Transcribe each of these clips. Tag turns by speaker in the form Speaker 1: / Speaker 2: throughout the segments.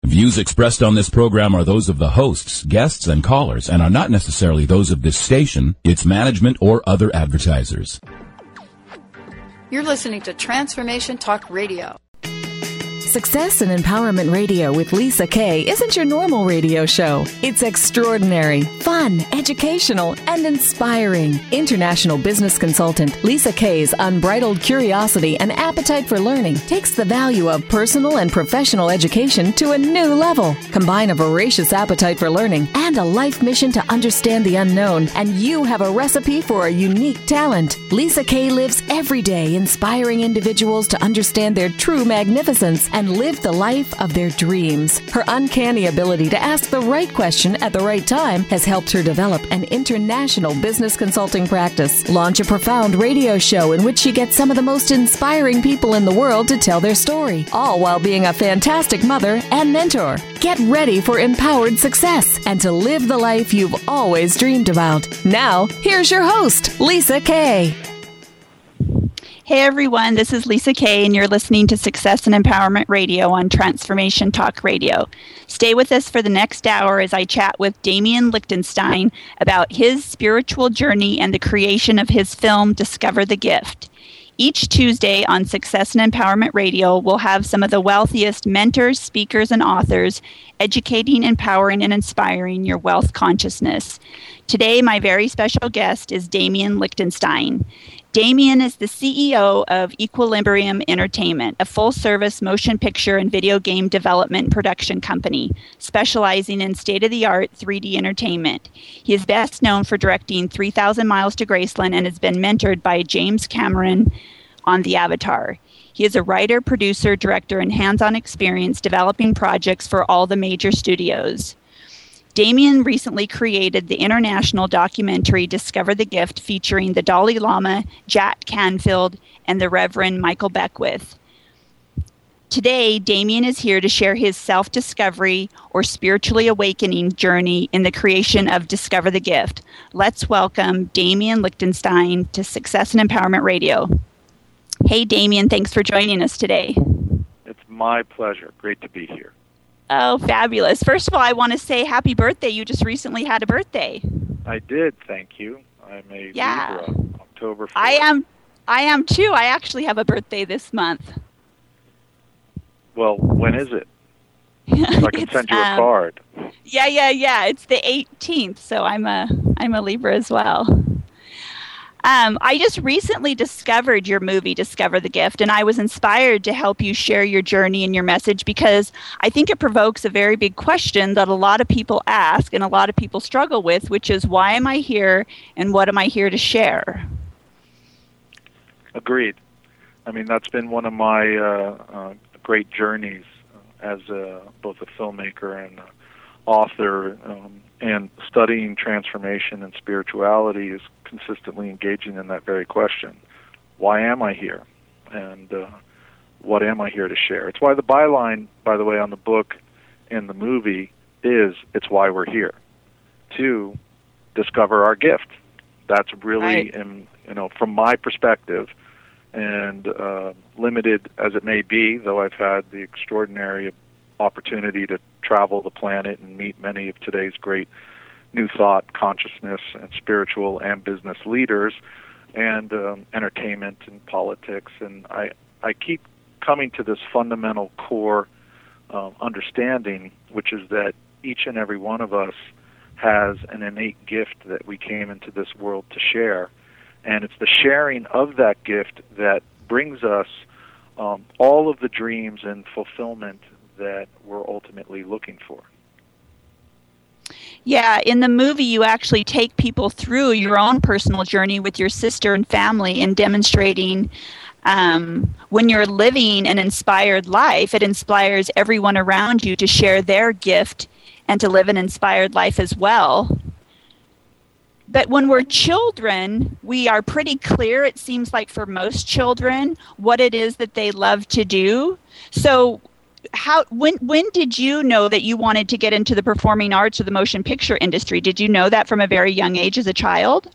Speaker 1: Views expressed on this program are those of the hosts, guests, and callers, and are not necessarily those of this station, its management, or other advertisers.
Speaker 2: You're listening to Transformation Talk Radio.
Speaker 3: Success and Empowerment Radio with Lisa Kay isn't your normal radio show. It's extraordinary, fun, educational, and inspiring. International business consultant Lisa Kay's unbridled curiosity and appetite for learning takes the value of personal and professional education to a new level. Combine a voracious appetite for learning and a life mission to understand the unknown, and you have a recipe for a unique talent. Lisa Kay lives every day inspiring individuals to understand their true magnificence and live the life of their dreams. Her uncanny ability to ask the right question at the right time has helped her develop an international business consulting practice, launch a profound radio show in which she gets some of the most inspiring people in the world to tell their story, all while being a fantastic mother and mentor. Get ready for empowered success and to live the life you've always dreamed about. Now, here's your host, Lisa Kay.
Speaker 4: Hey everyone, this is Lisa Kay, and you're listening to Success and Empowerment Radio on Transformation Talk Radio. Stay with us for the next hour as I chat with Damien Lichtenstein about his spiritual journey and the creation of his film, Discover the Gift. Each Tuesday on Success and Empowerment Radio, we'll have some of the wealthiest mentors, speakers, and authors educating, empowering, and inspiring your wealth consciousness. Today, my very special guest is Damien Lichtenstein. Damien is the CEO of Equilibrium Entertainment, a full-service motion picture and video game development production company specializing in state-of-the-art 3D entertainment. He is best known for directing 3,000 Miles to Graceland and has been mentored by James Cameron on The Avatar. He is a writer, producer, director, and hands-on experience developing projects for all the major studios. Damien recently created the international documentary Discover the Gift, featuring the Dalai Lama, Jack Canfield, and the Reverend Michael Beckwith. Today, Damien is here to share his self-discovery or spiritually awakening journey in the creation of Discover the Gift. Let's welcome Damien Lichtenstein to Success and Empowerment Radio. Hey, Damien, thanks for joining us today.
Speaker 5: It's my pleasure. Great to be here.
Speaker 4: Oh, fabulous. First of all, I want to say happy birthday. You just recently had a birthday.
Speaker 5: I did, thank you. I'm a Libra, October 4th.
Speaker 4: I am too. I actually have a birthday this month.
Speaker 5: Well, when is it? So I can send you a card.
Speaker 4: Yeah. It's the 18th, so I'm a Libra as well. I just recently discovered your movie, Discover the Gift, and I was inspired to help you share your journey and your message because I think it provokes a very big question that a lot of people ask and a lot of people struggle with, which is, why am I here and what am I here to share?
Speaker 5: Agreed. I mean, that's been one of my great journeys as both a filmmaker and author, and studying transformation and spirituality is consistently engaging in that very question. Why am I here? And what am I here to share? It's why the byline, by the way, on the book and the movie is, it's why we're here, to discover our gift. That's really, from my perspective, and limited as it may be, though I've had the extraordinary opportunity to travel the planet and meet many of today's great New Thought, consciousness, and spiritual and business leaders, and entertainment and politics. And I keep coming to this fundamental core understanding, which is that each and every one of us has an innate gift that we came into this world to share. And it's the sharing of that gift that brings us all of the dreams and fulfillment that we're ultimately looking for.
Speaker 4: Yeah, in the movie, you actually take people through your own personal journey with your sister and family in demonstrating when you're living an inspired life, it inspires everyone around you to share their gift and to live an inspired life as well. But when we're children, we are pretty clear, it seems like for most children, what it is that they love to do. So when did you know that you wanted to get into the performing arts or the motion picture industry? Did you know that from a very young age as a child?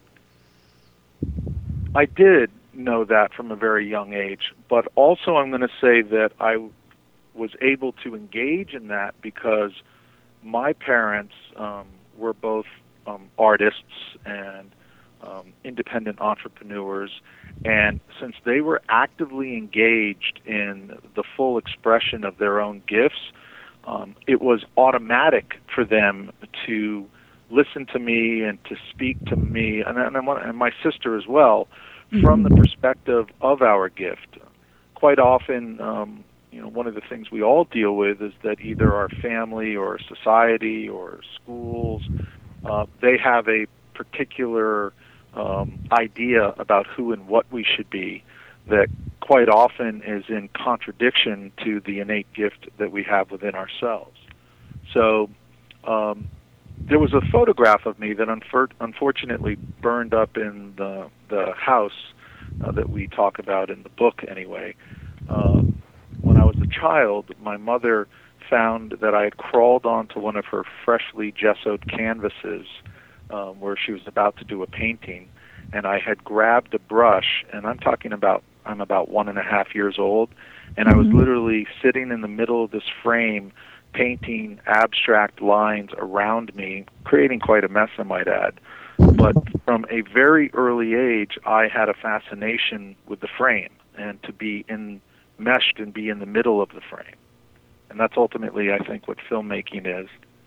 Speaker 5: I did know that from a very young age, but also I'm going to say that I was able to engage in that because my parents were both artists and independent entrepreneurs, and since they were actively engaged in the full expression of their own gifts, it was automatic for them to listen to me and to speak to me, and my sister as well, from the perspective of our gift. Quite often, one of the things we all deal with is that either our family or society or schools, they have a particular idea about who and what we should be that quite often is in contradiction to the innate gift that we have within ourselves. So there was a photograph of me that unfortunately burned up in the house that we talk about in the book anyway. When I was a child, my mother found that I had crawled onto one of her freshly gessoed canvases where she was about to do a painting, and I had grabbed a brush, and I'm about 1.5 years old, and I was literally sitting in the middle of this frame painting abstract lines around me, creating quite a mess, I might add. But from a very early age, I had a fascination with the frame and to be enmeshed and be in the middle of the frame. And that's ultimately, I think, what filmmaking is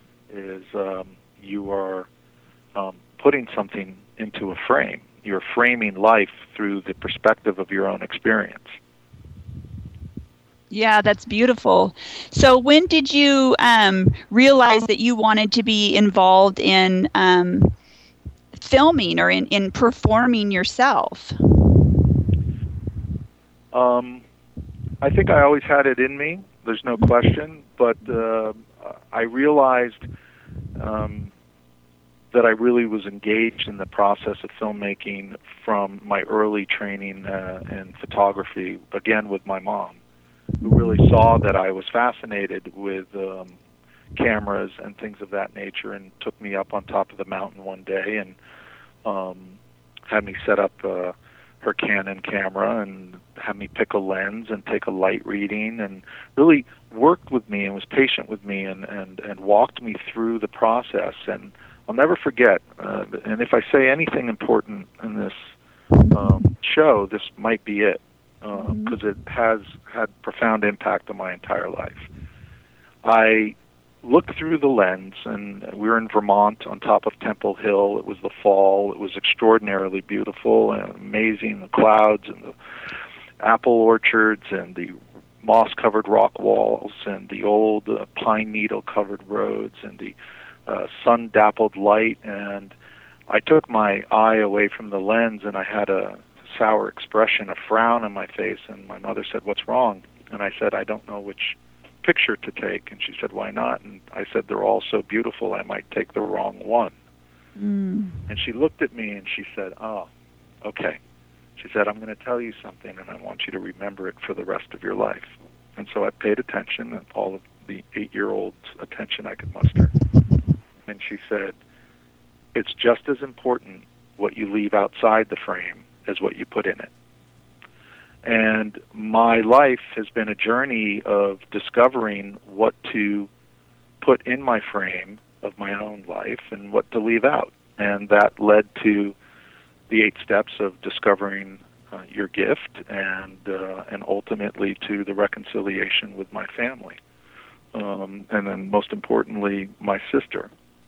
Speaker 5: you are putting something into a frame. You're framing life through the perspective of your own experience.
Speaker 4: Yeah, that's beautiful. So when did you realize that you wanted to be involved in filming or in performing yourself?
Speaker 5: I think I always had it in me. There's no question. But I realized that I really was engaged in the process of filmmaking from my early training in photography, again with my mom, who really saw that I was fascinated with cameras and things of that nature, and took me up on top of the mountain one day and had me set up her Canon camera and had me pick a lens and take a light reading, and really worked with me and was patient with me and walked me through the process. And I'll never forget, and if I say anything important in this show, this might be it, because it has had profound impact on my entire life. I looked through the lens, and we were in Vermont on top of Temple Hill. It was the fall. It was extraordinarily beautiful and amazing, the clouds and the apple orchards and the moss-covered rock walls and the old pine needle-covered roads and the sun-dappled light. And I took my eye away from the lens, and I had a sour expression, a frown on my face, and my mother said, "What's wrong?" And I said, "I don't know which picture to take." And she said, "Why not?" And I said, "They're all so beautiful, I might take the wrong one." And she looked at me and she said, "Oh, okay." She said, "I'm going to tell you something, and I want you to remember it for the rest of your life." And so I paid attention, and all of the 8-year-old's attention I could muster. And she said, "It's just as important what you leave outside the frame as what you put in it." And my life has been a journey of discovering what to put in my frame of my own life and what to leave out. And that led to the 8 steps of discovering your gift, and ultimately to the reconciliation with my family. And then most importantly, my sister.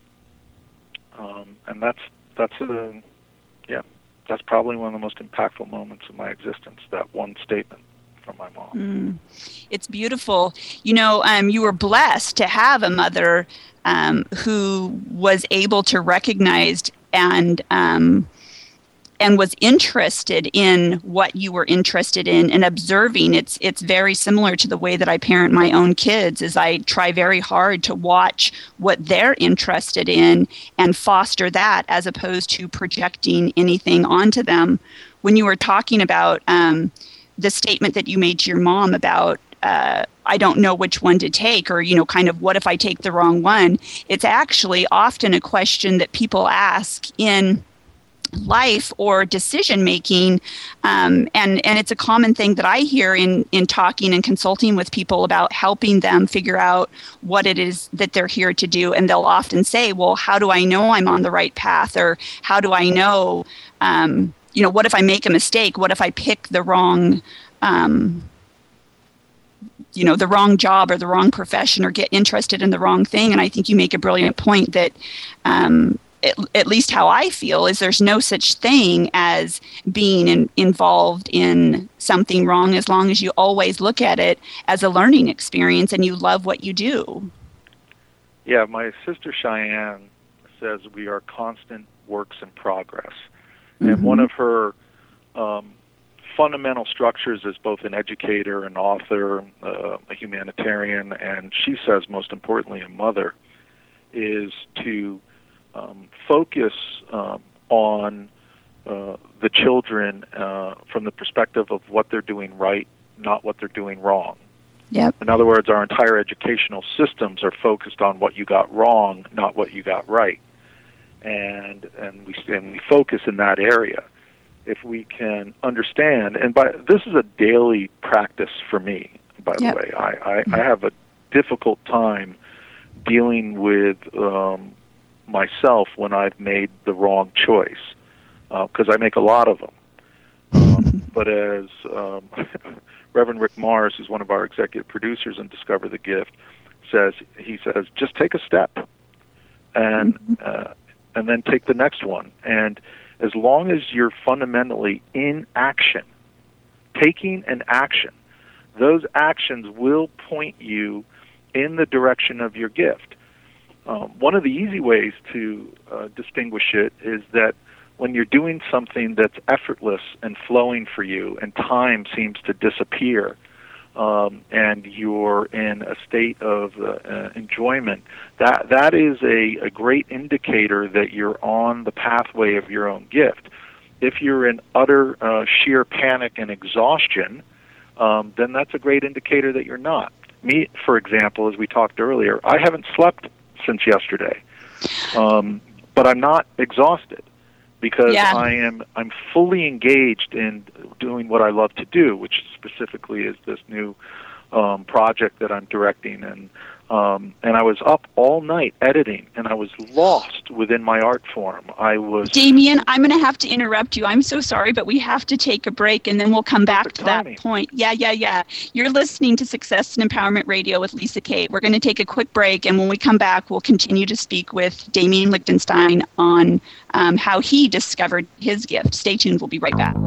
Speaker 5: And that's probably one of the most impactful moments of my existence, that one statement from my mom.
Speaker 4: It's beautiful. You were blessed to have a mother who was able to recognize and was interested in what you were interested in and observing. It's very similar to the way that I parent my own kids, is I try very hard to watch what they're interested in and foster that, as opposed to projecting anything onto them. When you were talking about the statement that you made to your mom about I don't know which one to take, or kind of what if I take the wrong one, it's actually often a question that people ask in life or decision making, and it's a common thing that I hear in talking and consulting with people about helping them figure out what it is that they're here to do. And they'll often say, well, how do I know I'm on the right path? Or how do I know, what if I make a mistake? What if I pick the wrong the wrong job or the wrong profession or get interested in the wrong thing? And I think you make a brilliant point that at least how I feel is there's no such thing as being involved in something wrong as long as you always look at it as a learning experience and you love what you do.
Speaker 5: Yeah, my sister Cheyenne says we are constant works in progress. Mm-hmm. And one of her fundamental structures as both an educator, an author, a humanitarian, and she says most importantly a mother, is to focus on the children from the perspective of what they're doing right, not what they're doing wrong.
Speaker 4: Yep.
Speaker 5: In other words, our entire educational systems are focused on what you got wrong, not what you got right, and we focus in that area. If we can understand, and this is a daily practice for me, by the way. I have a difficult time dealing with myself when I've made the wrong choice, because I make a lot of them. But as Reverend Rick Mars, who's one of our executive producers in Discover the Gift, says, just take a step, and then take the next one. And as long as you're fundamentally in action, taking an action, those actions will point you in the direction of your gift. One of the easy ways to distinguish it is that when you're doing something that's effortless and flowing for you and time seems to disappear, and you're in a state of enjoyment, that is a great indicator that you're on the pathway of your own gift. If you're in utter sheer panic and exhaustion, then that's a great indicator that you're not. Me, for example, as we talked earlier, I haven't slept since yesterday, but I'm not exhausted because I'm fully engaged in doing what I love to do, which specifically is this new project that I'm directing, and I was up all night editing, and I was lost within my art form.
Speaker 4: Damien, I'm going to have to interrupt you. I'm so sorry, but we have to take a break, and then we'll come back to that point. Yeah. You're listening to Success and Empowerment Radio with Lisa Kay. We're going to take a quick break, and when we come back, we'll continue to speak with Damien Lichtenstein on how he discovered his gift. Stay tuned. We'll be right back.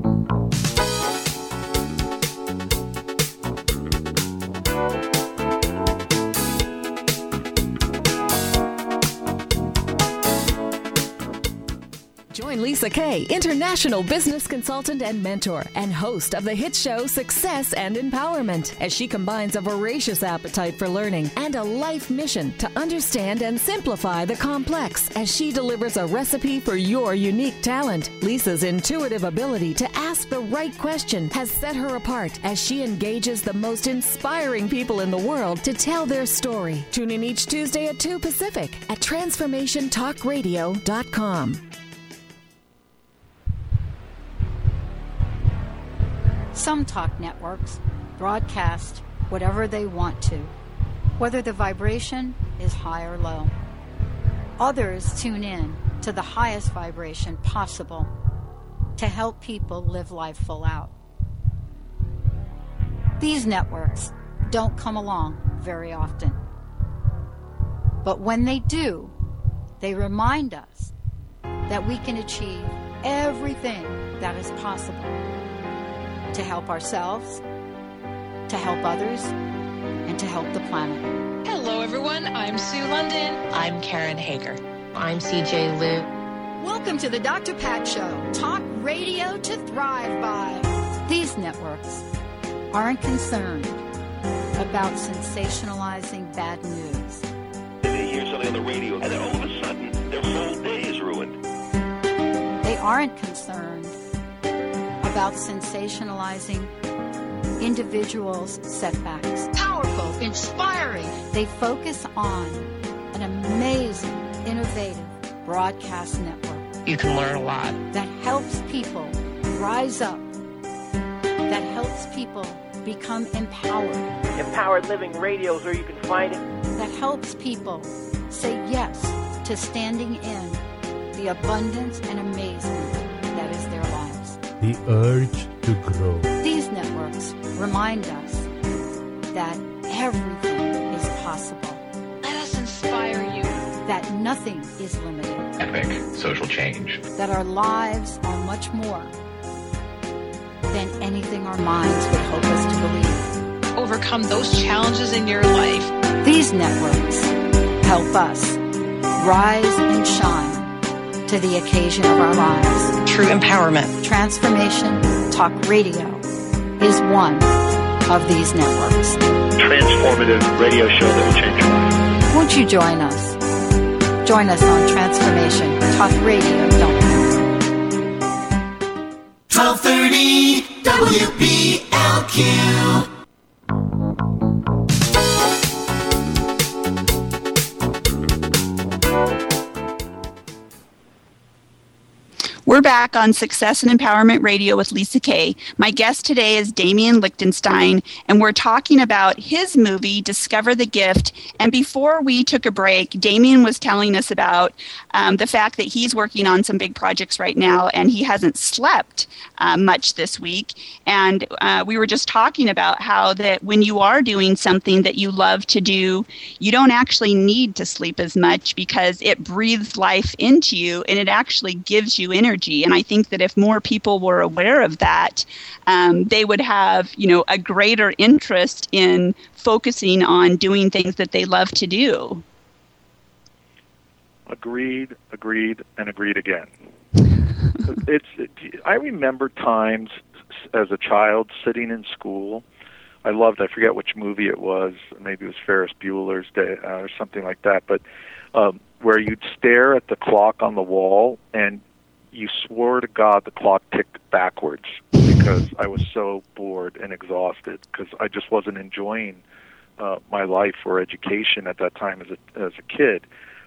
Speaker 3: Join Lisa Kay, international business consultant and mentor, and host of the hit show Success and Empowerment, as she combines a voracious appetite for learning and a life mission to understand and simplify the complex as she delivers a recipe for your unique talent. Lisa's intuitive ability to ask the right question has set her apart as she engages the most inspiring people in the world to tell their story. Tune in each Tuesday at 2 Pacific at transformationtalkradio.com.
Speaker 2: Some talk networks broadcast whatever they want to, whether the vibration is high or low. Others tune in to the highest vibration possible to help people live life full out. These networks don't come along very often. But when they do, they remind us that we can achieve everything that is possible to help ourselves, to help others, and to help the planet.
Speaker 6: Hello, everyone. I'm Sue London. I'm Karen Hager. I'm CJ Liu.
Speaker 2: Welcome to the Dr. Pat Show, talk radio to thrive by. These networks aren't concerned about sensationalizing bad news.
Speaker 7: They hear something on the radio, and then all of a sudden, their whole day is ruined.
Speaker 2: They aren't concerned about sensationalizing individuals' setbacks.
Speaker 6: Powerful, inspiring.
Speaker 2: They focus on an amazing, innovative broadcast network
Speaker 6: you can learn a lot.
Speaker 2: That helps people rise up, that helps people become empowered.
Speaker 8: Empowered Living Radio is where you can find it.
Speaker 2: That helps people say yes to standing in the abundance and amazement that is their lives.
Speaker 9: The urge to grow.
Speaker 2: These networks remind us that everything is possible.
Speaker 6: Let us inspire you.
Speaker 2: That nothing is limited.
Speaker 10: Epic social change.
Speaker 2: That our lives are much more than anything our minds would hope us to believe.
Speaker 6: Overcome those challenges in your life.
Speaker 2: These networks help us rise and shine to the occasion of our lives.
Speaker 6: True empowerment.
Speaker 2: Transformation Talk Radio is one of these networks.
Speaker 5: Transformative radio show that will change your life.
Speaker 2: Won't you join us? Join us on Transformation Talk Radio. Don't
Speaker 11: 1230 WBLQ.
Speaker 4: We're back on Success and Empowerment Radio with Lisa Kay. My guest today is Damian Lichtenstein, and we're talking about his movie, Discover the Gift. And before we took a break, Damian was telling us about the fact that he's working on some big projects right now, and he hasn't slept much this week. And we were just talking about how that when you are doing something that you love to do, you don't actually need to sleep as much because it breathes life into you, and it actually gives you energy. And I think that if more people were aware of that, they would have, a greater interest in focusing on doing things that they love to do.
Speaker 5: Agreed, and agreed again. I remember times as a child sitting in school. I forget which movie it was. Maybe it was Ferris Bueller's Day or something like that. But where you'd stare at the clock on the wall and you swore to God the clock ticked backwards because I was so bored and exhausted because I just wasn't enjoying my life or education at that time as a kid.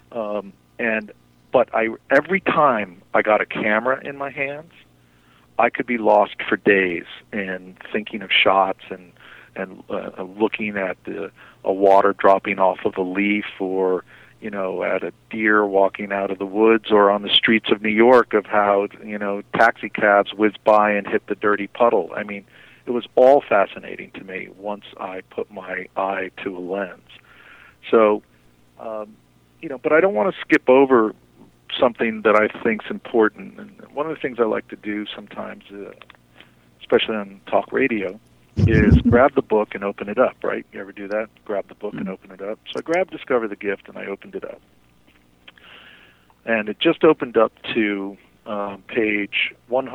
Speaker 5: But every time I got a camera in my hands, I could be lost for days in thinking of shots and looking at a water dropping off of a leaf or at a deer walking out of the woods or on the streets of New York of how, taxi cabs whizzed by and hit the dirty puddle. I mean, it was all fascinating to me once I put my eye to a lens. So, but I don't want to skip over something that I think is important. And one of the things I like to do sometimes, especially on talk radio, is grab the book and open it up, right? You ever do that? Grab the book and open it up. So I grabbed Discover the Gift and I opened it up. And it just opened up to page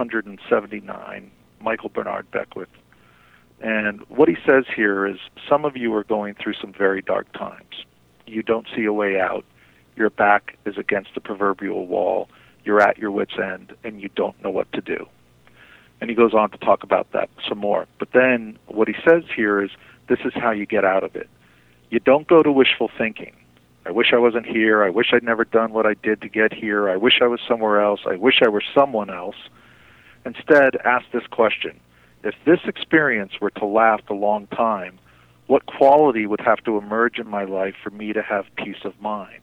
Speaker 5: 179, Michael Bernard Beckwith. And what he says here is, some of you are going through some very dark times. You don't see a way out. Your back is against the proverbial wall. You're at your wit's end, and you don't know what to do. And he goes on to talk about that some more. But then what he says here is, this is how you get out of it. You don't go to wishful thinking. I wish I wasn't here. I wish I'd never done what I did to get here. I wish I was somewhere else. I wish I were someone else. Instead, ask this question. If this experience were to last a long time, what quality would have to emerge in my life for me to have peace of mind?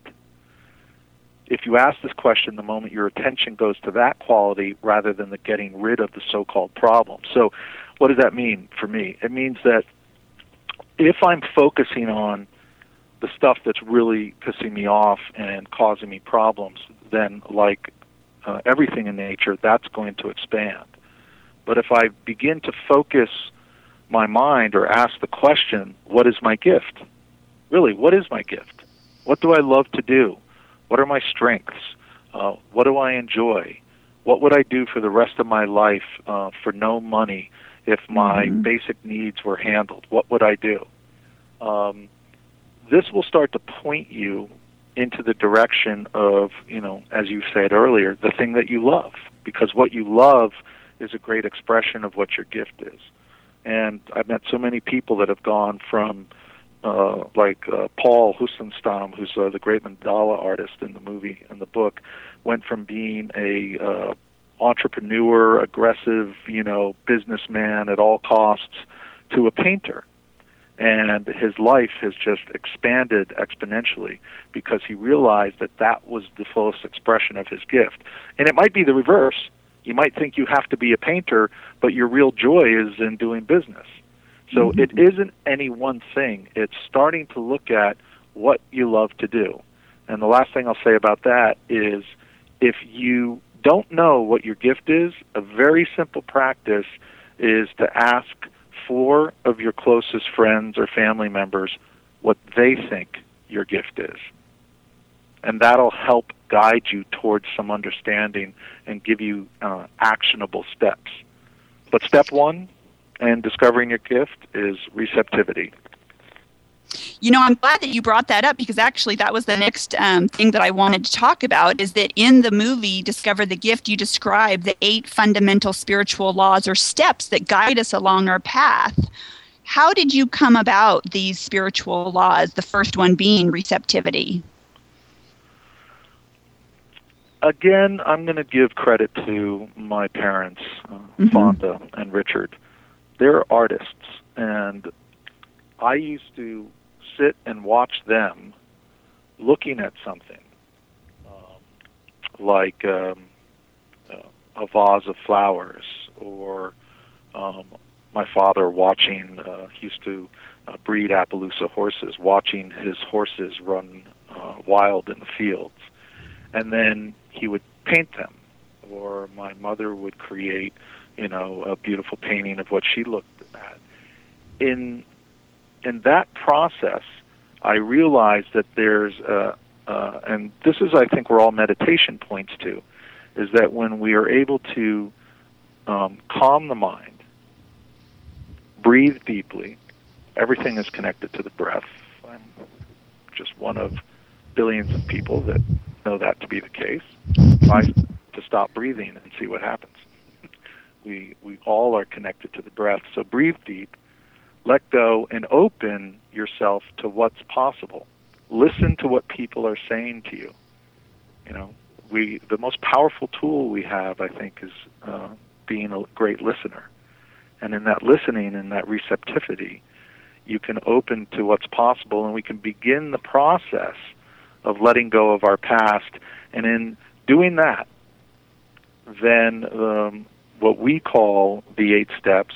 Speaker 5: If you ask this question the moment your attention goes to that quality rather than the getting rid of the so-called problem. So what does that mean for me? It means that if I'm focusing on the stuff that's really pissing me off and causing me problems, then like everything in nature, that's going to expand. But if I begin to focus my mind or ask the question, what is my gift? Really, what is my gift? What do I love to do? What are my strengths? What do I enjoy? What would I do for the rest of my life for no money if my basic needs were handled? What would I do? This will start to point you into the direction of, as you said earlier, the thing that you love. Because what you love is a great expression of what your gift is. And I've met so many people that have gone from Paul Husenstam, who's the great mandala artist in the movie and the book, went from being a entrepreneur, aggressive, businessman at all costs, to a painter. And his life has just expanded exponentially because he realized that that was the fullest expression of his gift. And it might be the reverse. You might think you have to be a painter, but your real joy is in doing business. So it isn't any one thing. It's starting to look at what you love to do. And the last thing I'll say about that is if you don't know what your gift is, a very simple practice is to ask 4 of your closest friends or family members what they think your gift is. And that'll help guide you towards some understanding and give you actionable steps. But step 1 in discovering your gift is receptivity.
Speaker 4: I'm glad that you brought that up because actually that was the next thing that I wanted to talk about is that in the movie Discover the Gift, you describe the 8 fundamental spiritual laws or steps that guide us along our path. How did you come about these spiritual laws, the first one being receptivity?
Speaker 5: Again, I'm going to give credit to my parents, Fonda and Richard. They're artists, and I used to sit and watch them looking at something like a vase of flowers, or my father watching, he used to breed Appaloosa horses, watching his horses run wild in the fields. And then he would paint them, or my mother would create, a beautiful painting of what she looked at. In that process, I realized that there's, and this is, I think, where all meditation points to, is that when we are able to calm the mind, breathe deeply, everything is connected to the breath. I'm just one of billions of people that know that to be the case. Try to stop breathing and see what happens. We all are connected to the breath, so breathe deep. Let go and open yourself to what's possible. Listen to what people are saying to you. The most powerful tool we have, I think, is being a great listener. And in that listening and that receptivity, you can open to what's possible, and we can begin the process of letting go of our past. And in doing that, then what we call the 8 steps,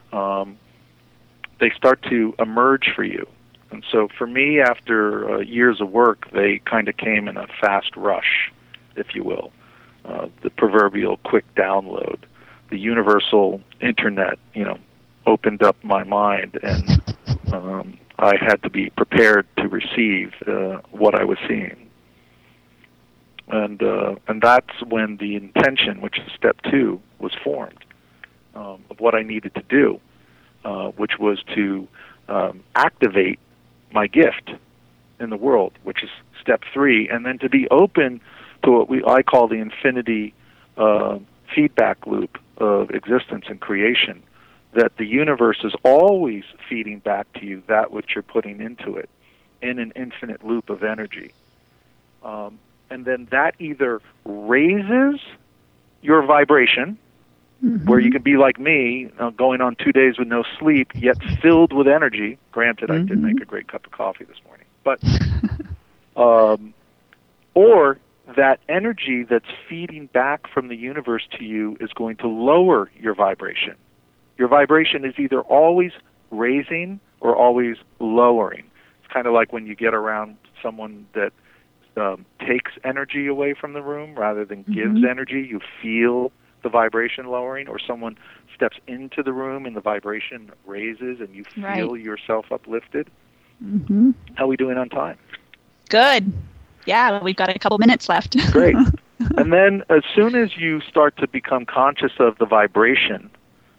Speaker 5: they start to emerge for you. And so for me, after years of work, they kind of came in a fast rush, if you will. The proverbial quick download. The universal internet, opened up my mind, and I had to be prepared to receive what I was seeing. And that's when the intention, which is step 2, was formed, of what I needed to do. Which was to activate my gift in the world, which is step 3, and then to be open to what I call the infinity feedback loop of existence and creation, that the universe is always feeding back to you that which you're putting into it in an infinite loop of energy. And then that either raises your vibration, where you can be like me, going on 2 days with no sleep, yet filled with energy. Granted, I did make a great cup of coffee this morning. But, or that energy that's feeding back from the universe to you is going to lower your vibration. Your vibration is either always raising or always lowering. It's kind of like when you get around someone that takes energy away from the room rather than gives energy. You feel the vibration lowering, or someone steps into the room and the vibration raises and you feel yourself uplifted. How are we doing on time?
Speaker 4: Good. Yeah, we've got a couple minutes left.
Speaker 5: Great. And then as soon as you start to become conscious of the vibration,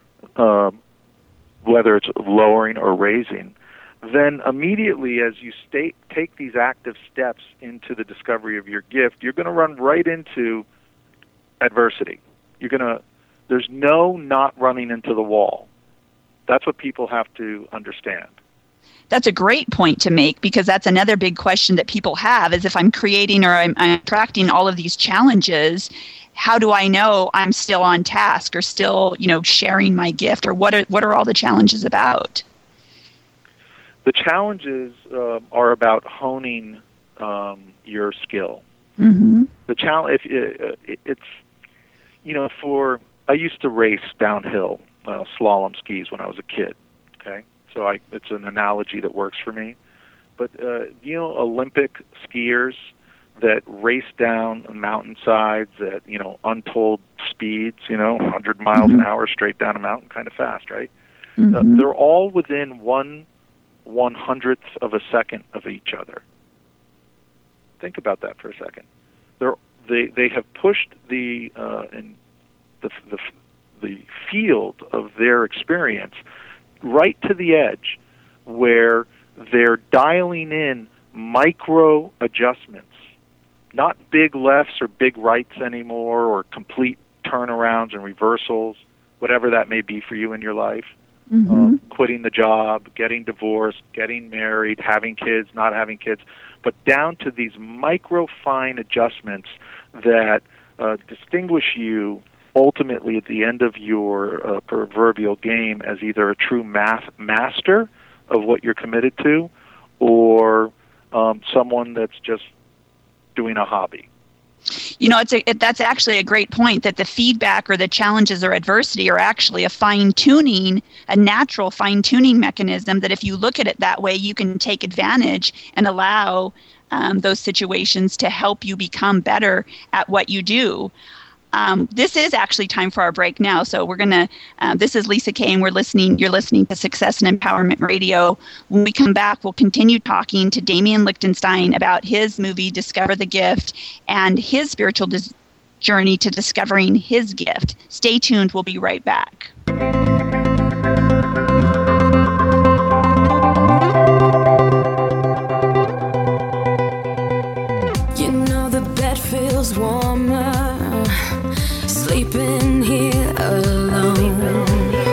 Speaker 5: whether it's lowering or raising, then immediately as you take these active steps into the discovery of your gift, you're going to run right into adversity. There's no not running into the wall. That's what people have to understand.
Speaker 4: That's a great point to make, because that's another big question that people have is if I'm creating or I'm attracting all of these challenges, how do I know I'm still on task or still, sharing my gift, or what are all the challenges about?
Speaker 5: The challenges are about honing your skill.
Speaker 4: Mm-hmm.
Speaker 5: The challenge, I used to race downhill slalom skis when I was a kid. Okay, so it's an analogy that works for me. But Olympic skiers that race down mountainsides at untold speeds, 100 miles an hour straight down a mountain, kind of fast, right?
Speaker 4: Mm-hmm.
Speaker 5: They're all within 1/100th of a second of each other. Think about that for a second. They have pushed the field of their experience right to the edge, where they're dialing in micro adjustments, not big lefts or big rights anymore, or complete turnarounds and reversals, whatever that may be for you in your life.
Speaker 4: Mm-hmm.
Speaker 5: Quitting the job, getting divorced, getting married, having kids, not having kids, but down to these micro fine adjustments that distinguish you ultimately at the end of your proverbial game as either a true master of what you're committed to, or someone that's just doing a hobby.
Speaker 4: That's actually a great point, that the feedback or the challenges or adversity are actually a natural fine-tuning mechanism, that if you look at it that way, you can take advantage and allow those situations to help you become better at what you do. This is actually time for our break now. So we're going to, this is Lisa Kay, and you're listening to Success and Empowerment Radio. When we come back, we'll continue talking to Damian Lichtenstein about his movie, Discover the Gift, and his spiritual journey to discovering his gift. Stay tuned. We'll be right back.
Speaker 12: The bed feels warmer sleeping here alone.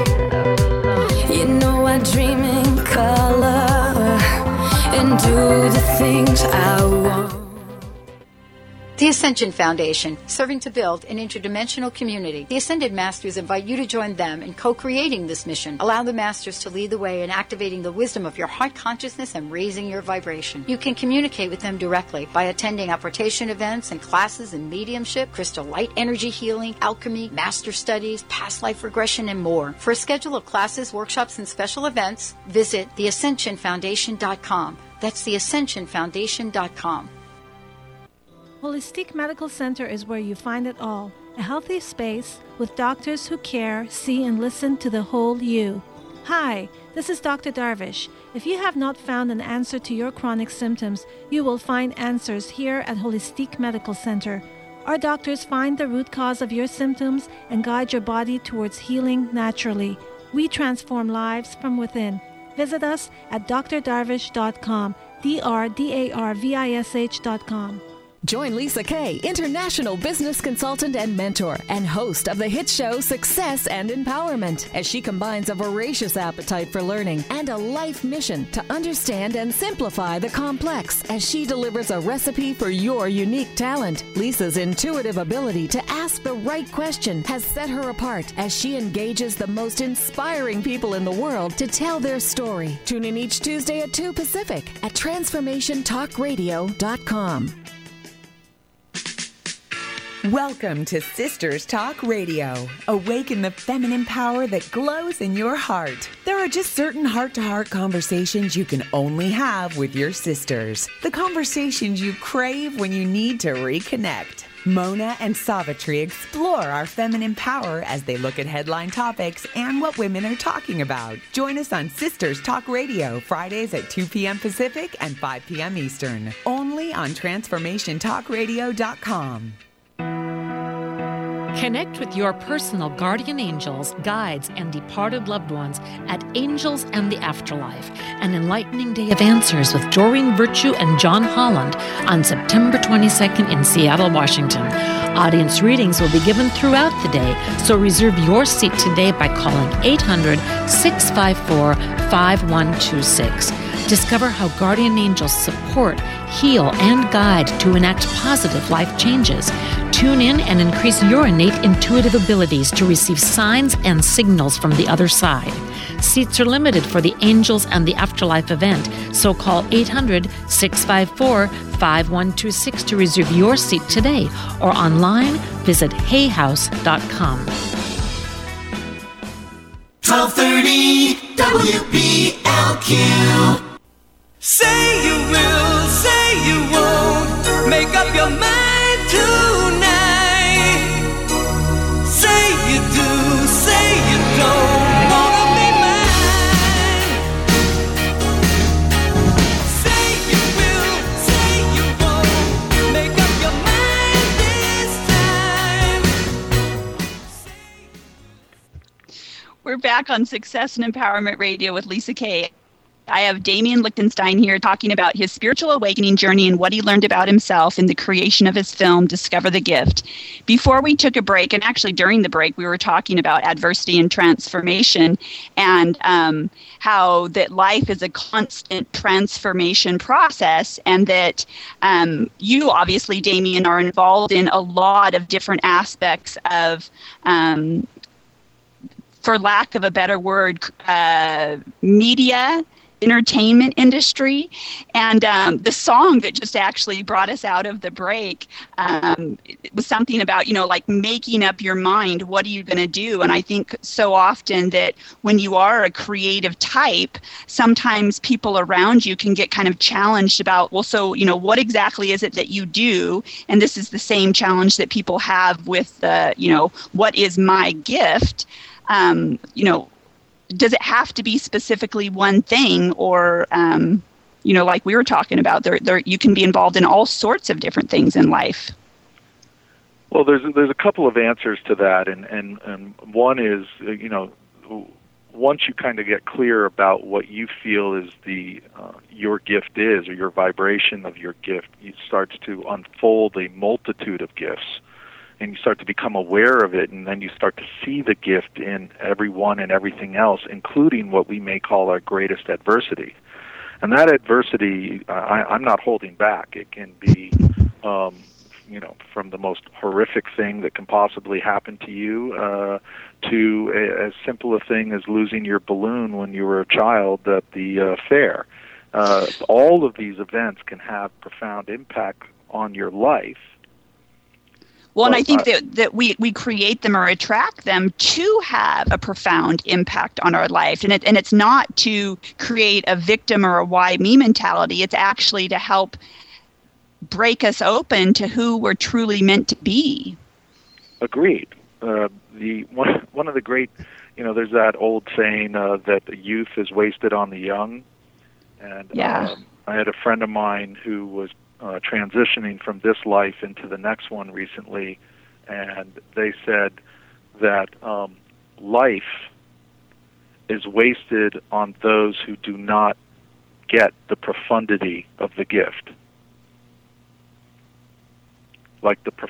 Speaker 12: I dream in color and do the things I want.
Speaker 2: The Ascension Foundation, serving to build an interdimensional community. The Ascended Masters invite you to join them in co-creating this mission. Allow the Masters to lead the way in activating the wisdom of your heart consciousness and raising your vibration. You can communicate with them directly by attending apportation events and classes in mediumship, crystal light energy healing, alchemy, master studies, past life regression, and more. For a schedule of classes, workshops, and special events, visit theascensionfoundation.com. That's theascensionfoundation.com.
Speaker 13: Holistic Medical Center is where you find it all. A healthy space with doctors who care, see, and listen to the whole you. Hi, this is Dr. Darvish. If you have not found an answer to your chronic symptoms, you will find answers here at Holistic Medical Center. Our doctors find the root cause of your symptoms and guide your body towards healing naturally. We transform lives from within. Visit us at drdarvish.com, drdarvish.com.
Speaker 3: Join Lisa Kay, international business consultant and mentor, and host of the hit show Success and Empowerment, as she combines a voracious appetite for learning and a life mission to understand and simplify the complex, as she delivers a recipe for your unique talent. Lisa's intuitive ability to ask the right question has set her apart as she engages the most inspiring people in the world to tell their story. Tune in each Tuesday at 2 Pacific at transformationtalkradio.com.
Speaker 14: Welcome to Sisters Talk Radio. Awaken the feminine power that glows in your heart. There are just certain heart-to-heart conversations you can only have with your sisters. The conversations you crave when you need to reconnect. Mona and Savitri explore our feminine power as they look at headline topics and what women are talking about. Join us on Sisters Talk Radio, Fridays at 2 p.m. Pacific and 5 p.m. Eastern. Only on TransformationTalkRadio.com.
Speaker 15: Connect with your personal guardian angels, guides, and departed loved ones at Angels and the Afterlife, an enlightening day of answers with Doreen Virtue and John Holland on September 22nd in Seattle, Washington. Audience readings will be given throughout the day, so reserve your seat today by calling 800-654-5126. Discover how guardian angels support, heal, and guide to enact positive life changes. Tune in and increase your innate intuitive abilities to receive signs and signals from the other side. Seats are limited for the Angels and the Afterlife event, so call 800-654-5126 to reserve your seat today, or online, visit hayhouse.com.
Speaker 11: 1230 WBLQ.
Speaker 16: Say you will, say you won't, make up your mind tonight. Say you do, say you don't, wanna be mine. Say you will, say you won't, make up your mind this time.
Speaker 4: We're back on Success and Empowerment Radio with Lisa Kay. I have Damien Lichtenstein here talking about his spiritual awakening journey and what he learned about himself in the creation of his film, Discover the Gift. Before we took a break, and actually during the break, we were talking about adversity and transformation, and how that life is a constant transformation process, and that you obviously, Damien, are involved in a lot of different aspects of for lack of a better word, media, entertainment industry. And the song that just actually brought us out of the break, it was something about, like making up your mind, what are you going to do? And I think so often that when you are a creative type, sometimes people around you can get kind of challenged about, well, so, what exactly is it that you do? And this is the same challenge that people have with, what is my gift? Does it have to be specifically one thing, or, like we were talking about, there you can be involved in all sorts of different things in life?
Speaker 5: Well, there's a couple of answers to that, and one is, once you kind of get clear about what you feel is your gift is, or your vibration of your gift, it starts to unfold a multitude of gifts. And you start to become aware of it, and then you start to see the gift in everyone and everything else, including what we may call our greatest adversity. And that adversity, I'm not holding back. It can be, from the most horrific thing that can possibly happen to you to as simple a thing as losing your balloon when you were a child at the fair. All of these events can have profound impact on your life.
Speaker 4: Well, and I think that we create them or attract them to have a profound impact on our life. And it's not to create a victim or a why me mentality. It's actually to help break us open to who we're truly meant to be. Agreed.
Speaker 5: One of the great, there's that old saying that the youth is wasted on the young. And I had a friend of mine who was transitioning from this life into the next one recently, and they said that life is wasted on those who do not get the profundity of the gift. Like the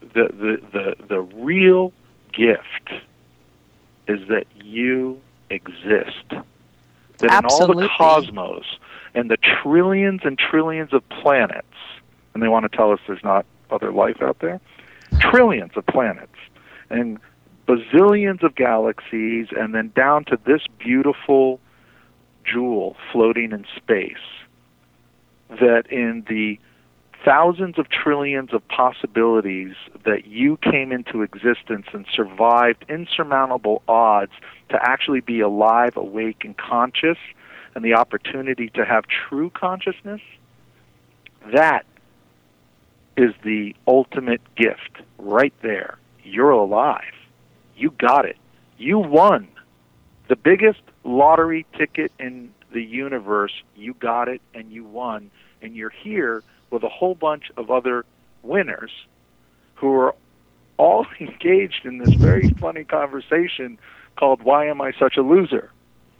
Speaker 5: real gift is that you exist. That
Speaker 4: Absolutely.
Speaker 5: In all the cosmos and the trillions and trillions of planets, and they want to tell us there's not other life out there, trillions of planets and bazillions of galaxies, and then down to this beautiful jewel floating in space, that in the thousands of trillions of possibilities that you came into existence and survived insurmountable odds to actually be alive, awake, and conscious, and the opportunity to have true consciousness, that is the ultimate gift right there. You're alive. You got it. You won the biggest lottery ticket in the universe. You got it, and you won, and you're here with a whole bunch of other winners who are all engaged in this very funny conversation called "Why Am I Such a Loser?"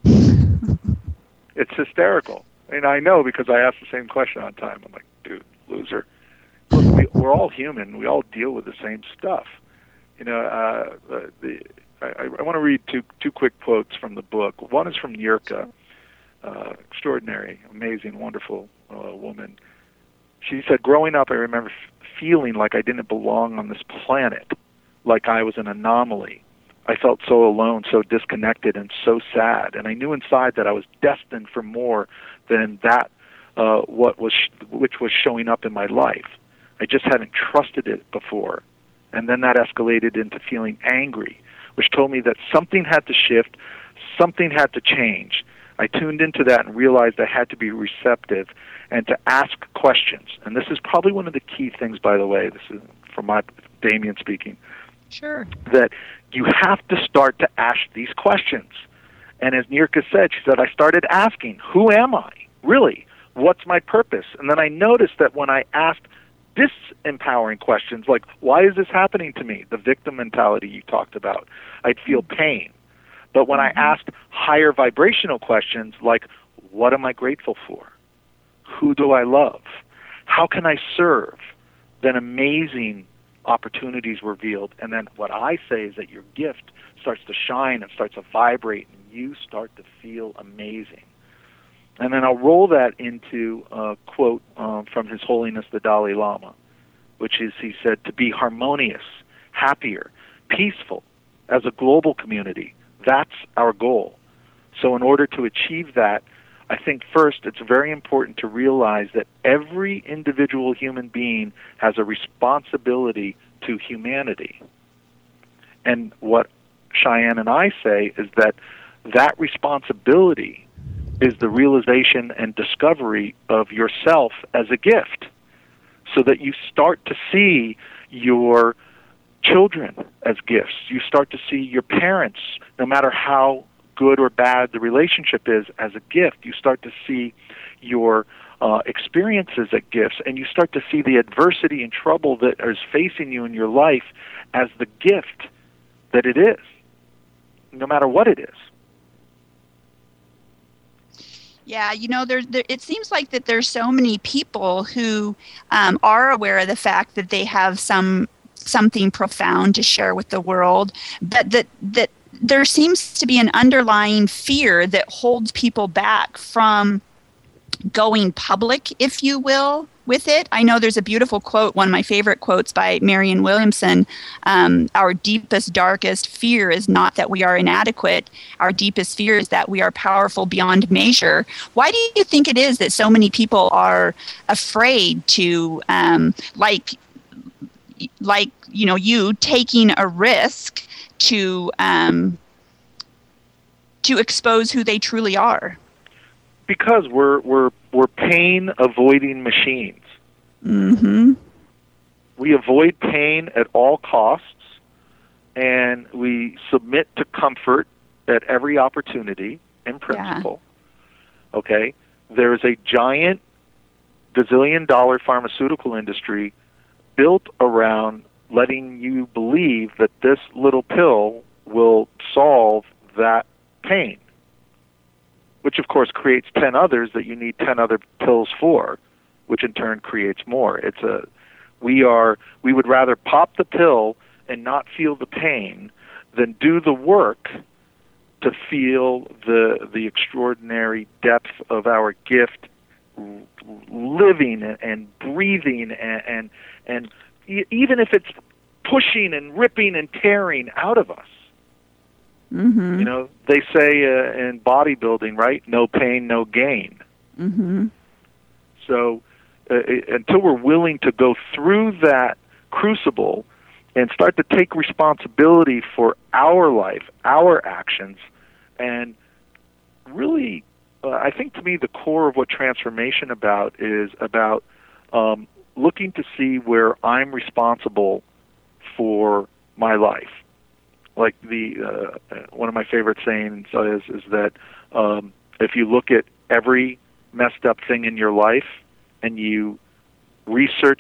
Speaker 5: It's hysterical. And I know because I asked the same question on time. I'm like, dude, loser. Look, we're all human. We all deal with the same stuff. You know, I want to read two quick quotes from the book. One is from Nirka, extraordinary, amazing, wonderful woman. She said, growing up, I remember feeling like I didn't belong on this planet, like I was an anomaly. I felt so alone, so disconnected, and so sad. And I knew inside that I was destined for more than that, which was showing up in my life. I just hadn't trusted it before. And then that escalated into feeling angry, which told me that something had to shift, something had to change. I tuned into that and realized I had to be receptive and to ask questions. And this is probably one of the key things, by the way. This is from Damien speaking.
Speaker 4: Sure.
Speaker 5: That you have to start to ask these questions. And as Nirka said, she said, I started asking, who am I? Really? What's my purpose? And then I noticed that when I asked disempowering questions, like, why is this happening to me? The victim mentality you talked about. I'd feel pain. But when I asked higher vibrational questions, like, what am I grateful for? Who do I love? How can I serve? Then amazing opportunities were revealed. And then what I say is that your gift starts to shine and starts to vibrate, and you start to feel amazing. And then I'll roll that into a quote from His Holiness the Dalai Lama, which is, he said, to be harmonious, happier, peaceful as a global community. That's our goal. So in order to achieve that, I think first it's very important to realize that every individual human being has a responsibility to humanity. And what Cheyenne and I say is that that responsibility is the realization and discovery of yourself as a gift, so that you start to see your children as gifts. You start to see your parents, no matter how good or bad the relationship is, as a gift. You start to see your experiences as gifts, and you start to see the adversity and trouble that is facing you in your life as the gift that it is, no matter what it is.
Speaker 4: Yeah, you know, it seems like that there's so many people who are aware of the fact that they have something profound to share with the world, but that there seems to be an underlying fear that holds people back from going public, if you will, with it. I know there's a beautiful quote, one of my favorite quotes by Marianne Williamson. Our deepest, darkest fear is not that we are inadequate. Our deepest fear is that we are powerful beyond measure. Why do you think it is that so many people are afraid to, like you know, you taking a risk to expose who they truly are?
Speaker 5: Because we're pain avoiding machines.
Speaker 4: Mm-hmm.
Speaker 5: We avoid pain at all costs, and we submit to comfort at every opportunity in principle. Yeah. Okay? There is a giant gazillion-dollar pharmaceutical industry built around letting you believe that this little pill will solve that pain, which of course creates 10 others that you need 10 other pills for, which in turn creates more. We would rather pop the pill and not feel the pain than do the work to feel the extraordinary depth of our gift, living and breathing and even if it's pushing and ripping and tearing out of us.
Speaker 4: Mm-hmm.
Speaker 5: You know, they say in bodybuilding, right? No pain, no gain.
Speaker 4: Mm-hmm.
Speaker 5: So until we're willing to go through that crucible and start to take responsibility for our life, our actions, and really, I think to me the core of what transformation is about looking to see where I'm responsible for my life. Like one of my favorite sayings is that if you look at every messed up thing in your life and you research it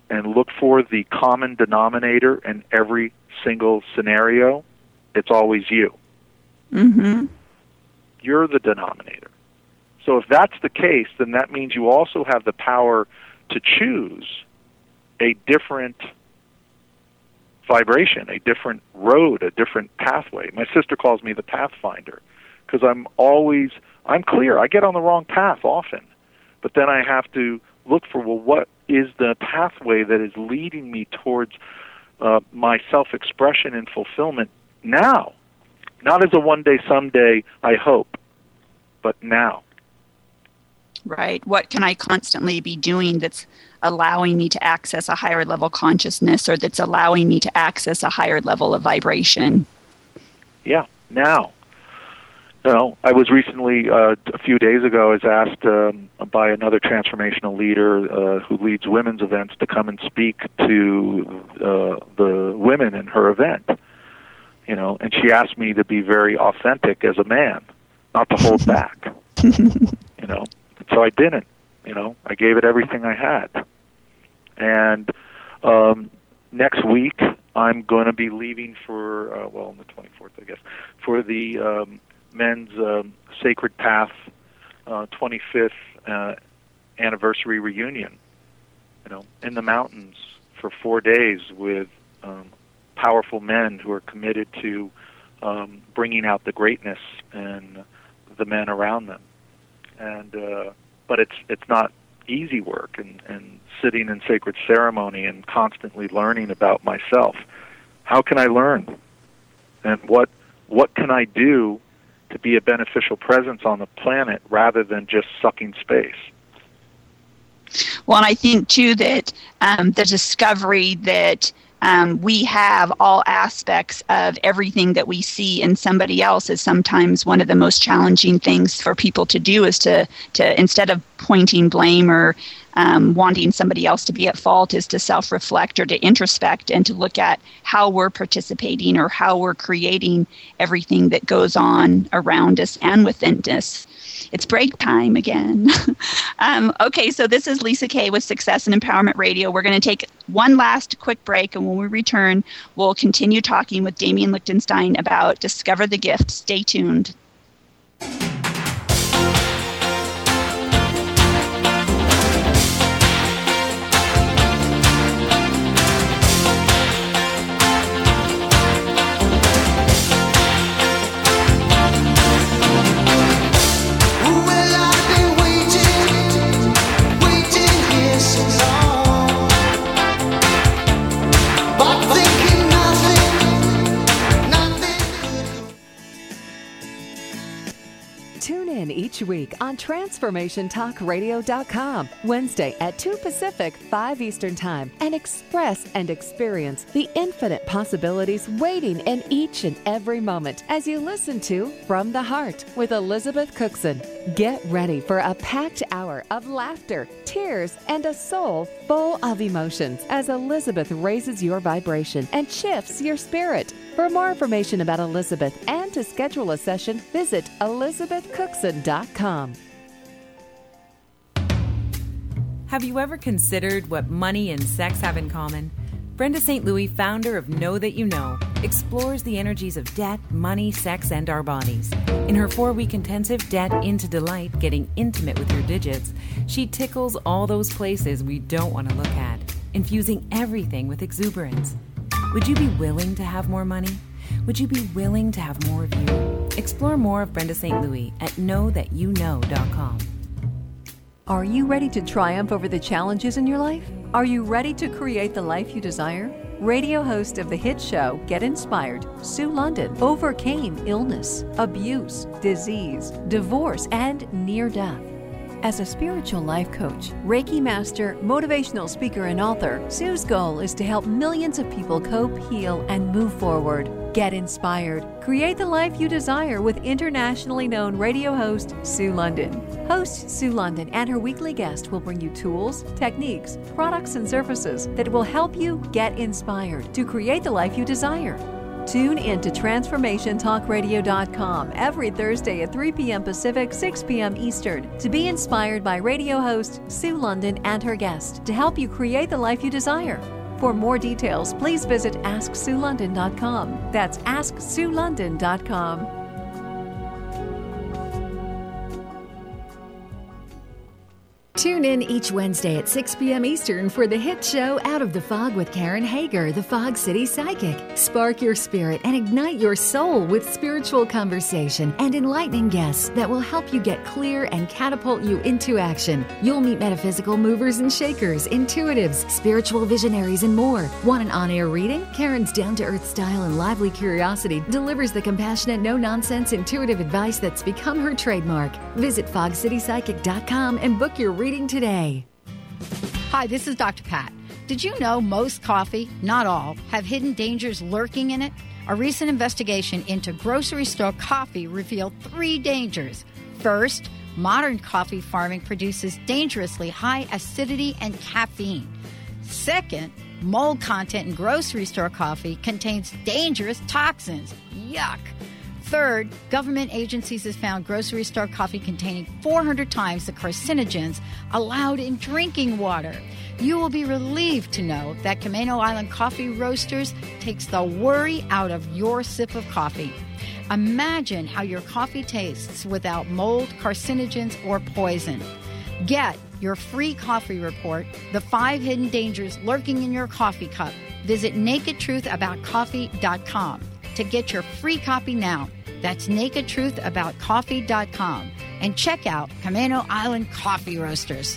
Speaker 5: and look for the common denominator in every single scenario, it's always you.
Speaker 4: Mm-hmm.
Speaker 5: You're the denominator. So if that's the case, then that means you also have the power to choose a different vibration, a different road, a different pathway. My sister calls me the pathfinder because I'm clear. I get on the wrong path often, but then I have to look for, well, what is the pathway that is leading me towards my self-expression and fulfillment now? Not as a one day, someday, I hope, but now.
Speaker 4: Right. What can I constantly be doing that's allowing me to access a higher level consciousness, or that's allowing me to access a higher level of vibration?
Speaker 5: Yeah, now. I was recently, a few days ago, I was asked by another transformational leader who leads women's events to come and speak to the women in her event. And she asked me to be very authentic as a man, not to hold back. So I didn't. I gave it everything I had. And next week I'm going to be leaving for, on the 24th, I guess, for the Men's Sacred Path 25th anniversary reunion, in the mountains for 4 days with powerful men who are committed to bringing out the greatness in the men around them. And but it's not easy work, and sitting in sacred ceremony and constantly learning about myself. How can I learn? And what can I do to be a beneficial presence on the planet rather than just sucking space?
Speaker 4: Well, and I think, too, that the discovery that we have all aspects of everything that we see in somebody else is sometimes one of the most challenging things for people to do, is to instead of pointing blame or wanting somebody else to be at fault, is to self-reflect or to introspect and to look at how we're participating or how we're creating everything that goes on around us and within us. It's break time again. Okay, so this is Lisa Kay with Success and Empowerment Radio. We're going to take one last quick break, and when we return, we'll continue talking with Damien Lichtenstein about Discover the Gift. Stay tuned.
Speaker 17: Each week on TransformationTalkRadio.com, Wednesday at 2 Pacific, 5 Eastern Time, and express and experience the infinite possibilities waiting in each and every moment as you listen to From the Heart with Elizabeth Cookson. Get ready for a packed hour of laughter, tears, and a soul full of emotions as Elizabeth raises your vibration and shifts your spirit. For more information about Elizabeth and to schedule a session, visit ElizabethCookson.com.
Speaker 18: Have you ever considered what money and sex have in common? Brenda St. Louis, founder of Know That You Know, explores the energies of debt, money, sex, and our bodies. In her 4-week intensive Debt into Delight, Getting Intimate with Your Digits, she tickles all those places we don't want to look at, infusing everything with exuberance. Would you be willing to have more money? Would you be willing to have more of you? Explore more of Brenda St. Louis at knowthatyouKnow.com.
Speaker 19: Are you ready to triumph over the challenges in your life? Are you ready to create the life you desire? Radio host of the hit show Get Inspired, Sue London, overcame illness, abuse, disease, divorce, and near death. As a spiritual life coach, Reiki master, motivational speaker, and author, Sue's goal is to help millions of people cope, heal, and move forward. Get inspired. Create the life you desire with internationally known radio host Sue London. Host Sue London and her weekly guest will bring you tools, techniques, products, and services that will help you get inspired to create the life you desire. Tune in to TransformationTalkRadio.com every Thursday at 3 p.m. Pacific, 6 p.m. Eastern to be inspired by radio host Sue London and her guest to help you create the life you desire. For more details, please visit AskSueLondon.com. That's AskSueLondon.com.
Speaker 3: Tune in each Wednesday at 6 p.m. Eastern for the hit show Out of the Fog with Karen Hager, the Fog City Psychic. Spark your spirit and ignite your soul with spiritual conversation and enlightening guests that will help you get clear and catapult you into action. You'll meet metaphysical movers and shakers, intuitives, spiritual visionaries, and more. Want an on-air reading? Karen's down-to-earth style and lively curiosity delivers the compassionate, no-nonsense, intuitive advice that's become her trademark. Visit fogcitypsychic.com and book your reading today.
Speaker 2: Hi, this is Dr. Pat. Did you know most coffee, not all, have hidden dangers lurking in it? A recent investigation into grocery store coffee revealed 3 dangers. First, modern coffee farming produces dangerously high acidity and caffeine. Second, mold content in grocery store coffee contains dangerous toxins. Yuck! Third, government agencies have found grocery store coffee containing 400 times the carcinogens allowed in drinking water. You will be relieved to know that Camano Island Coffee Roasters takes the worry out of your sip of coffee. Imagine how your coffee tastes without mold, carcinogens, or poison. Get your free coffee report, The 5 Hidden Dangers Lurking in Your Coffee Cup. Visit nakedtruthaboutcoffee.com to get your free copy now. That's nakedtruthaboutcoffee.com. And check out Camano Island Coffee Roasters.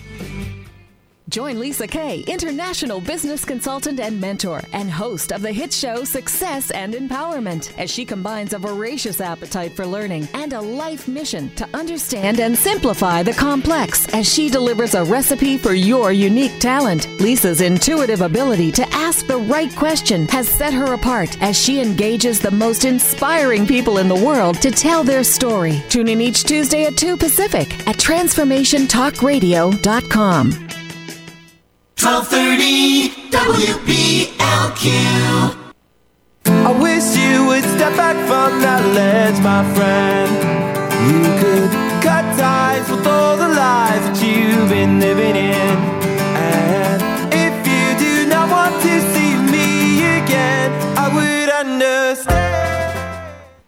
Speaker 3: Join Lisa Kay, international business consultant and mentor, and host of the hit show Success and Empowerment, as she combines a voracious appetite for learning and a life mission to understand and simplify the complex as she delivers a recipe for your unique talent. Lisa's intuitive ability to ask the right question has set her apart as she engages the most inspiring people in the world to tell their story. Tune in each Tuesday at 2 Pacific at TransformationTalkRadio.com.
Speaker 11: 1230 WBLQ.
Speaker 16: I wish you would step back from that ledge, my friend. You could cut ties with all the lies that you've been living in. And if you do not want to see me again, I would understand.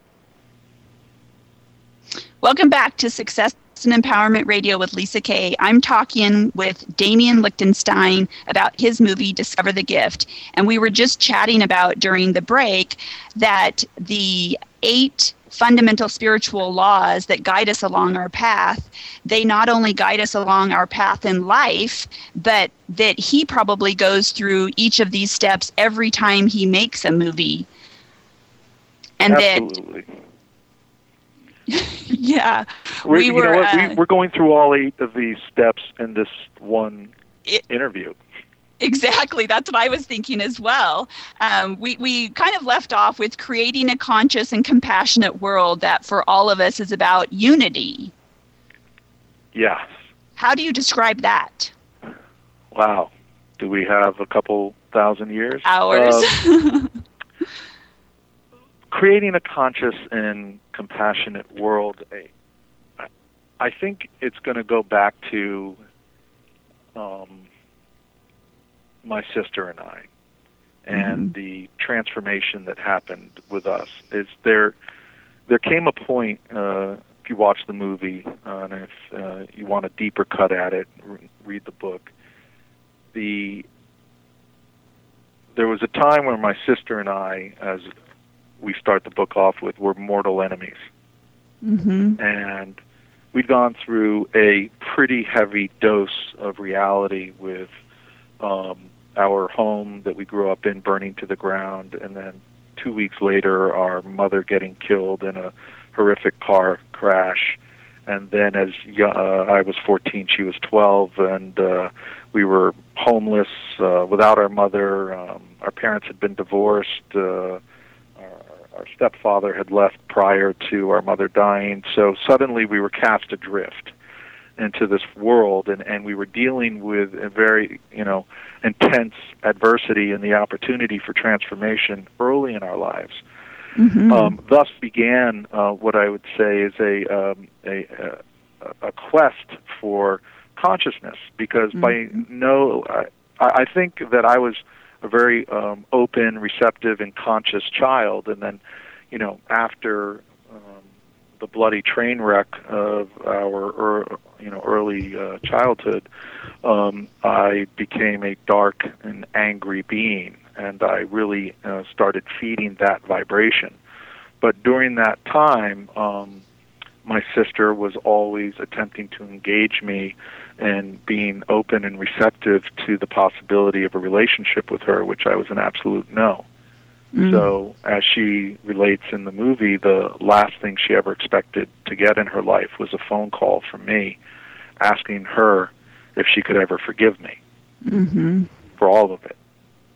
Speaker 4: Welcome back to Success and Empowerment Radio with Lisa Kay. I'm talking with Damien Lichtenstein about his movie Discover the Gift. And we were just chatting about during the break that the 8 fundamental spiritual laws that guide us along our path, they not only guide us along our path in life, but that he probably goes through each of these steps every time he makes a movie. And
Speaker 5: Absolutely.
Speaker 4: that yeah,
Speaker 5: we're going through all 8 of these steps in this one interview.
Speaker 4: Exactly, that's what I was thinking as well. We kind of left off with creating a conscious and compassionate world that for all of us is about unity.
Speaker 5: Yes.
Speaker 4: How do you describe that?
Speaker 5: Wow. Do we have a couple thousand years?
Speaker 4: Hours.
Speaker 5: Creating a conscious and compassionate world, I think it's going to go back to my sister and I, and the transformation that happened with us. Is there came a point, if you watch the movie, and if you want a deeper cut at it, read the book, there was a time where my sister and I, as we start the book off with, were mortal enemies.
Speaker 4: Mm-hmm.
Speaker 5: And we'd gone through a pretty heavy dose of reality with our home that we grew up in burning to the ground, and then 2 weeks later our mother getting killed in a horrific car crash. And then as I was 14, she was 12, and we were homeless, without our mother. Our parents had been divorced. Our stepfather had left prior to our mother dying, so suddenly we were cast adrift into this world, and we were dealing with a very, intense adversity and the opportunity for transformation early in our lives. Thus began what I would say is a quest for consciousness, because I think that I was a very open, receptive, and conscious child, and then, after the bloody train wreck of our early childhood, I became a dark and angry being, and I really started feeding that vibration. But during that time, my sister was always attempting to engage me and being open and receptive to the possibility of a relationship with her, which I was an absolute no. So, as she relates in the movie, the last thing she ever expected to get in her life was a phone call from me asking her if she could ever forgive me for all of it.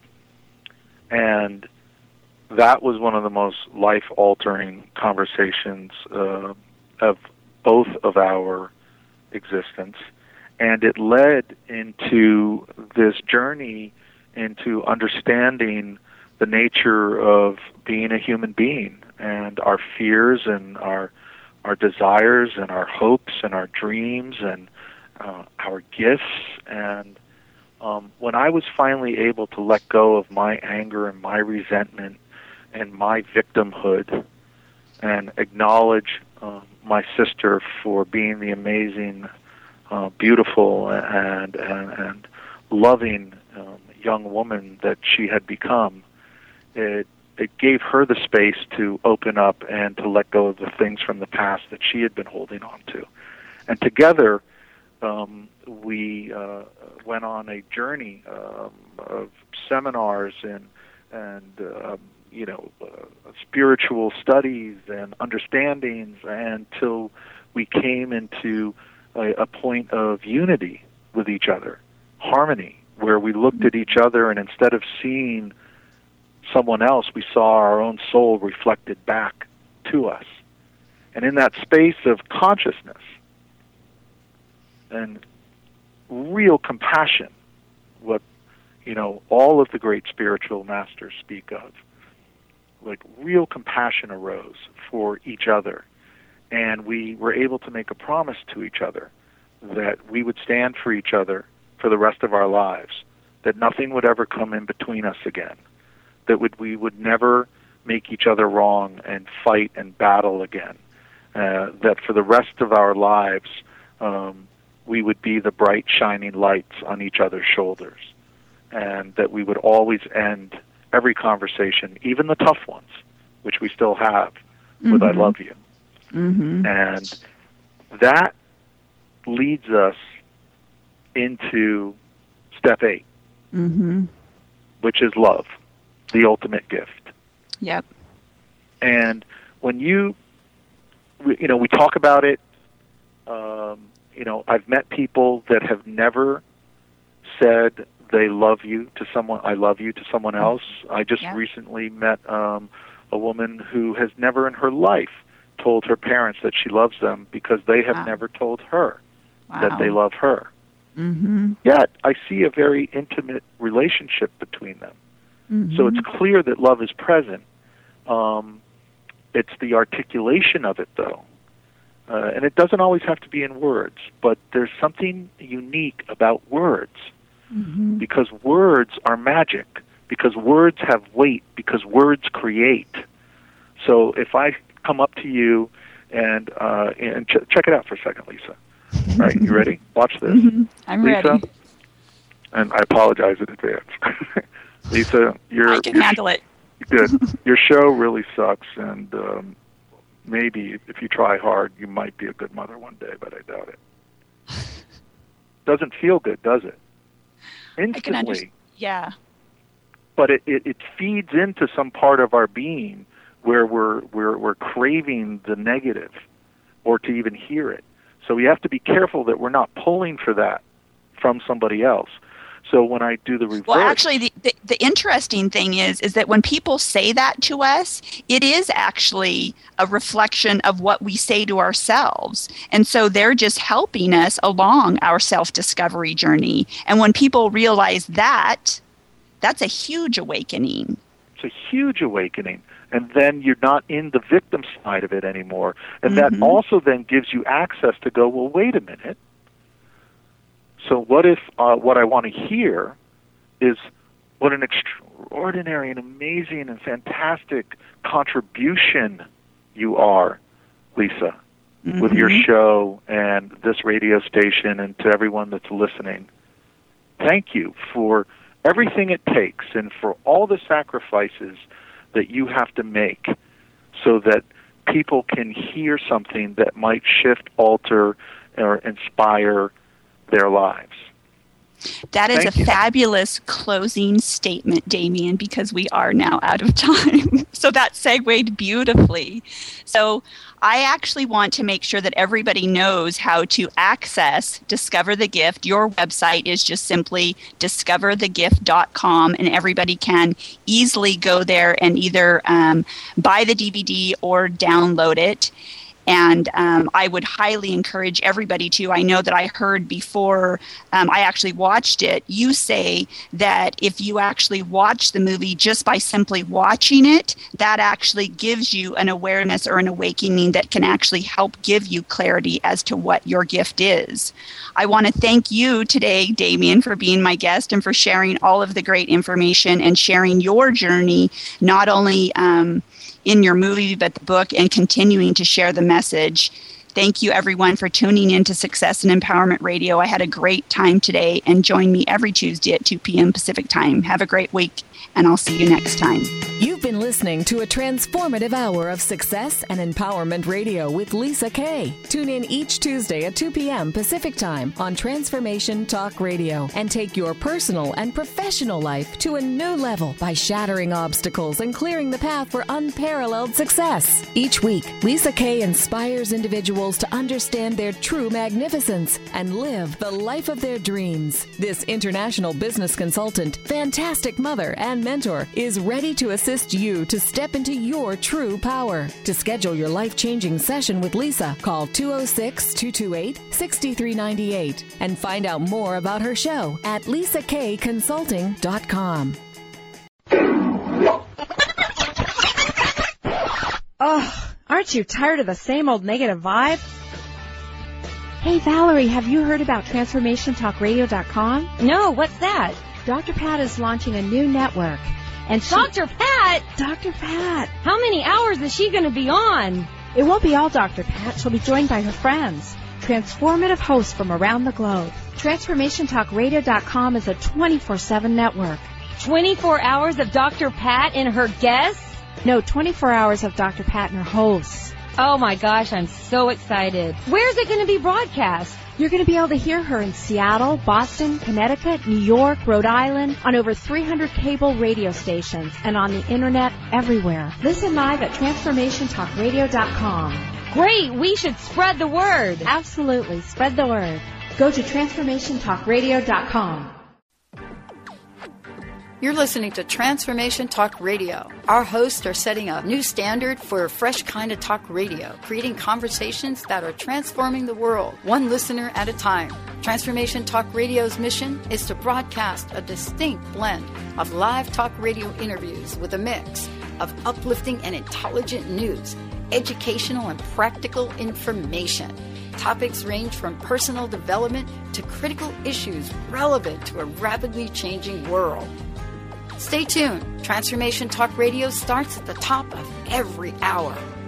Speaker 5: And that was one of the most life-altering conversations of both of our existence. And it led into this journey into understanding the nature of being a human being, and our fears and our desires and our hopes and our dreams and our gifts. And when I was finally able to let go of my anger and my resentment and my victimhood and acknowledge my sister for being the amazing, beautiful, and loving young woman that she had become, it gave her the space to open up and to let go of the things from the past that she had been holding on to. And together, we went on a journey of seminars and spiritual studies and understandings until we came into a point of unity with each other, harmony, where we looked at each other, and instead of seeing someone else, we saw our own soul reflected back to us. And in that space of consciousness and real compassion, what all of the great spiritual masters speak of, like real compassion arose for each other. And we were able to make a promise to each other that we would stand for each other for the rest of our lives, that nothing would ever come in between us again, that we would never make each other wrong and fight and battle again, that for the rest of our lives we would be the bright, shining lights on each other's shoulders, and that we would always end every conversation, even the tough ones, which we still have, with I love you. And that leads us into step 8, which is love, the ultimate gift.
Speaker 4: Yep.
Speaker 5: And when we talk about it, I've met people that have never said they love you to someone, I love you to someone else. I just recently met a woman who has never in her life told her parents that she loves them because they have never told her that they love her. Yet I see a very intimate relationship between them. So it's clear that love is present. It's the articulation of it, though. And it doesn't always have to be in words, but there's something unique about words. Because words are magic, because words have weight, because words create. So if I come up to you and check it out for a second, Lisa. All right, you ready? Watch this.
Speaker 4: I'm
Speaker 5: Lisa,
Speaker 4: ready.
Speaker 5: And I apologize in advance. Lisa,
Speaker 4: I can handle it.
Speaker 5: Good. Your show really sucks, and maybe if you try hard, you might be a good mother one day, but I doubt it. Doesn't feel good, does it? Instantly.
Speaker 4: Yeah.
Speaker 5: But it feeds into some part of our being where we're craving the negative, or to even hear it. So we have to be careful that we're not pulling for that from somebody else. So when I do the reverse...
Speaker 4: Well, actually, the interesting thing is that when people say that to us, it is actually a reflection of what we say to ourselves. And so they're just helping us along our self-discovery journey. And when people realize that, that's a huge awakening.
Speaker 5: It's a huge awakening. And then you're not in the victim side of it anymore. And that also then gives you access to go, well, wait a minute. So what if what I want to hear is what an extraordinary and amazing and fantastic contribution you are, Lisa, with your show and this radio station, and to everyone that's listening. Thank you for everything it takes and for all the sacrifices that you have to make so that people can hear something that might shift, alter, or inspire their lives.
Speaker 4: That is a fabulous closing statement, Damien, because we are now out of time. So that segued beautifully. So I actually want to make sure that everybody knows how to access Discover the Gift. Your website is just simply discoverthegift.com, and everybody can easily go there and either buy the DVD or download it. And I would highly encourage everybody to. I know that I heard before I actually watched it, you say that if you actually watch the movie just by simply watching it, that actually gives you an awareness or an awakening that can actually help give you clarity as to what your gift is. I want to thank you today, Damien, for being my guest and for sharing all of the great information and sharing your journey, not only in your movie, but the book, and continuing to share the message. Thank you, everyone, for tuning in to Success and Empowerment Radio. I had a great time today, and join me every Tuesday at 2 p.m. Pacific Time. Have a great week, and I'll see you next time.
Speaker 3: You've been listening to a transformative hour of Success and Empowerment Radio with Lisa Kay. Tune in each Tuesday at 2 p.m. Pacific Time on Transformation Talk Radio and take your personal and professional life to a new level by shattering obstacles and clearing the path for unparalleled success. Each week, Lisa Kay inspires individuals to understand their true magnificence and live the life of their dreams. This international business consultant, fantastic mother, and mentor is ready to assist you to step into your true power. To schedule your life-changing session with Lisa, call 206-228-6398 and find out more about her show at lisakconsulting.com.
Speaker 20: Oh, aren't you tired of the same old negative vibe? Hey, Valerie, have you heard about TransformationTalkRadio.com?
Speaker 21: No, what's that?
Speaker 20: Dr. Pat is launching a new network. And
Speaker 21: Dr. Pat?
Speaker 20: Dr. Pat.
Speaker 21: How many hours is she going to be on?
Speaker 20: It won't be all Dr. Pat. She'll be joined by her friends, transformative hosts from around the globe. TransformationTalkRadio.com is a 24/7 network.
Speaker 21: 24 hours of Dr. Pat and her guests?
Speaker 20: No, 24 hours of Dr. Pat and her hosts.
Speaker 21: Oh my gosh, I'm so excited. Where's it going to be broadcast?
Speaker 20: You're going to be able to hear her in Seattle, Boston, Connecticut, New York, Rhode Island, on over 300 cable radio stations, and on the internet everywhere. Listen live at TransformationTalkRadio.com.
Speaker 21: Great, we should spread the word.
Speaker 20: Absolutely, spread the word. Go to TransformationTalkRadio.com.
Speaker 2: You're listening to Transformation Talk Radio. Our hosts are setting a new standard for a fresh kind of talk radio, creating conversations that are transforming the world, one listener at a time. Transformation Talk Radio's mission is to broadcast a distinct blend of live talk radio interviews with a mix of uplifting and intelligent news, educational and practical information. Topics range from personal development to critical issues relevant to a rapidly changing world. Stay tuned. Transformation Talk Radio starts at the top of every hour.